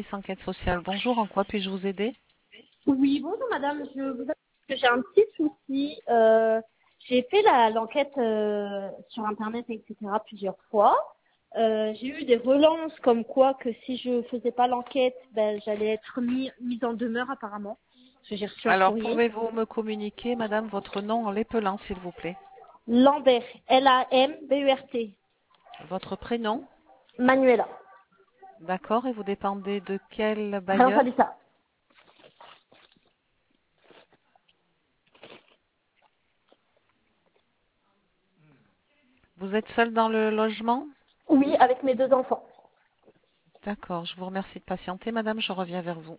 service enquête sociale. Bonjour, en quoi puis-je vous aider? Oui, bonjour madame, je vous appelle parce que j'ai un petit souci. J'ai fait l'enquête sur internet, etc. plusieurs fois. J'ai eu des relances comme quoi que si je faisais pas l'enquête, ben, j'allais être mise en demeure apparemment. Parce que j'ai reçu un Alors, courrier. pouvez-vous me communiquer, madame, votre nom en l'épelant, s'il vous plaît? Lambert, Lambert. Votre prénom? Manuela. D'accord, et vous dépendez de quel Alors ça bailleur? dit ça. Vous êtes seul dans le logement? Oui, avec mes 2 enfants. D'accord, je vous remercie de patienter, madame, je reviens vers vous.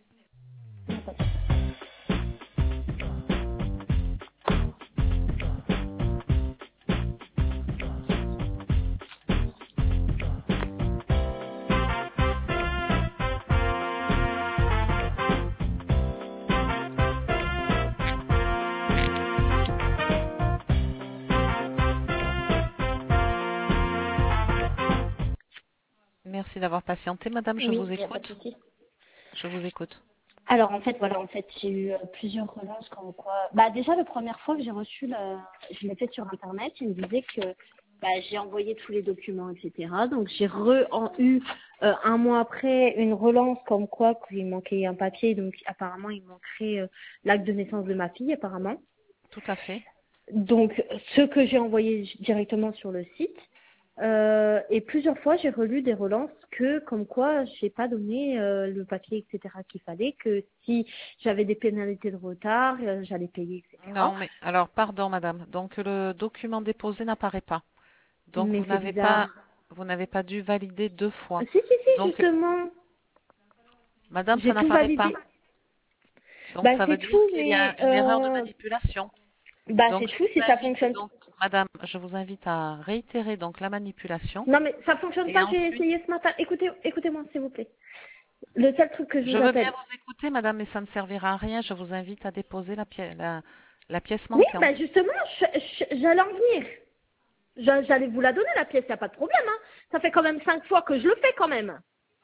Merci d'avoir patienté, madame, je Oui, vous il n'y a pas de écoute. souci. Je vous écoute. Alors en fait, j'ai eu plusieurs relances comme quoi. Bah déjà la première fois que j'ai reçu je l'ai fait sur internet, il me disait que bah, j'ai envoyé tous les documents, etc. Donc j'ai eu un mois après une relance comme quoi qu'il manquait un papier, donc apparemment il manquerait l'acte de naissance de ma fille apparemment. Tout à fait. Donc ce que j'ai envoyé directement sur le site. Et plusieurs fois, j'ai relu des relances que, comme quoi, j'ai pas donné le papier, etc. qu'il fallait, que si j'avais des pénalités de retard, j'allais payer, etc. Non, mais alors, pardon, madame. Donc, le document déposé n'apparaît pas. Donc, Mais c'est bizarre. vous n'avez pas dû valider deux fois. Si, Donc, justement, madame, ça j'ai tout n'apparaît validé. pas. Donc, Bah ça veut c'est dire tout, qu'il y a mais une erreur de manipulation. bah Donc, c'est tout si ça fonctionne. madame, je vous invite à réitérer donc la manipulation. Non mais ça fonctionne Et pas. J'ai ensuite, essayé ce matin. Écoutez-moi, s'il vous plaît. Le seul truc que je je vous veux bien appelle. vous écouter, madame, mais ça ne servira à rien. Je vous invite à déposer la pièce Oui, manquante. bah justement, j'allais en venir. J'allais vous la donner, la pièce, y a pas de problème, hein. Ça fait quand même 5 fois que je le fais quand même.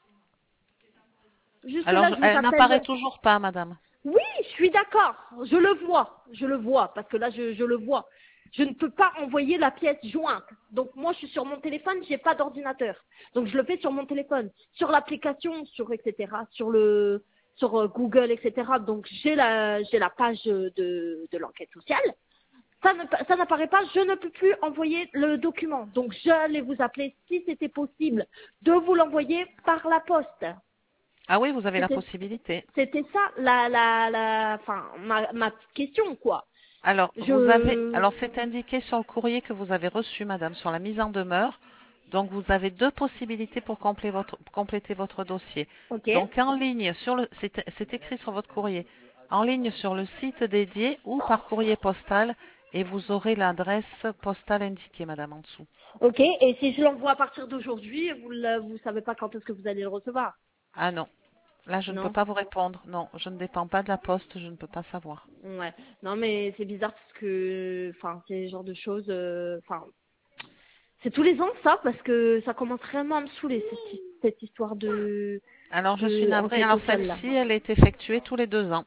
Jusque Alors, là, je vous elle n'apparaît appelle. toujours pas, madame. Oui, je suis d'accord. Je le vois, parce que là, je le vois. Je ne peux pas envoyer la pièce jointe. Donc moi, je suis sur mon téléphone, j'ai pas d'ordinateur. Donc je le fais sur mon téléphone, sur l'application, sur etc. Sur Google, etc. Donc j'ai la page de l'enquête sociale. Ça n'apparaît pas, je ne peux plus envoyer le document. Donc j'allais vous appeler si c'était possible de vous l'envoyer par la poste. Ah oui, vous avez la C'était possibilité. c'était ça enfin ma petite question quoi. Je Alors c'est indiqué sur le courrier que vous avez reçu, madame, sur la mise en demeure. Donc vous avez deux possibilités pour compléter votre dossier. ok. Donc en ligne c'est écrit sur votre courrier, en ligne sur le site dédié ou par courrier postal et vous aurez l'adresse postale indiquée, madame, en dessous. Ok, et si je l'envoie à partir d'aujourd'hui, vous savez pas quand est-ce que vous allez le recevoir? Ah non, là je ne peux Non? pas vous répondre. Non, je ne dépends pas de la poste, je ne peux pas savoir. Ouais. Non mais c'est bizarre parce que enfin c'est le genre de choses enfin c'est tous les ans ça parce que ça commence vraiment à me saouler cette histoire Alors je suis de navrée. enquête Alors sociale là. celle-ci, elle est effectuée tous les 2 ans.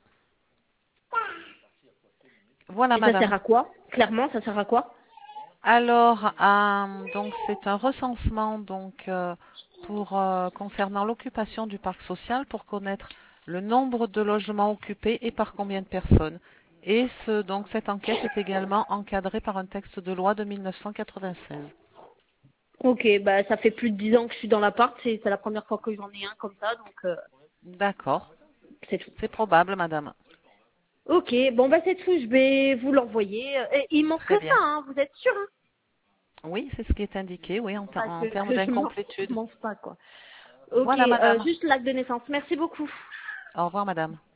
Voilà, Et ça sert madame. à quoi? Clairement, ça sert à quoi? Alors, donc c'est un recensement donc pour concernant l'occupation du parc social pour connaître le nombre de logements occupés et par combien de personnes. Et donc cette enquête est également encadrée par un texte de loi de 1996. Ok, bah ça fait plus de 10 ans que je suis dans l'appart, c'est la première fois que j'en ai un comme ça, donc D'accord, c'est tout. c'est probable, madame. Ok, bon bah c'est tout, je vais vous l'envoyer. Et il manque que Très ça, bien. hein, vous êtes sûr, hein? Oui, c'est ce qui est indiqué, oui, Bah, en termes que je d'incomplétude. mange pas quoi. Ok, Voilà, madame. juste l'acte de naissance. Merci beaucoup. Au revoir, madame.